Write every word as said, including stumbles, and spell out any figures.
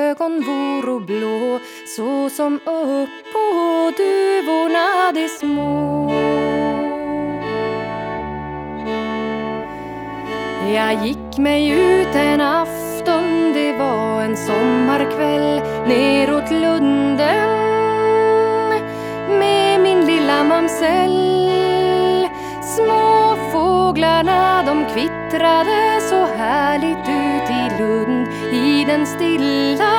ögon voro blå, så som upp på duvorna de små. Jag gick mig ut en afton, det var en sommarkväll, neråt lunden med min lilla mamsell. Små fåglarna de kvittrade så härligt ut i lund, i den stilla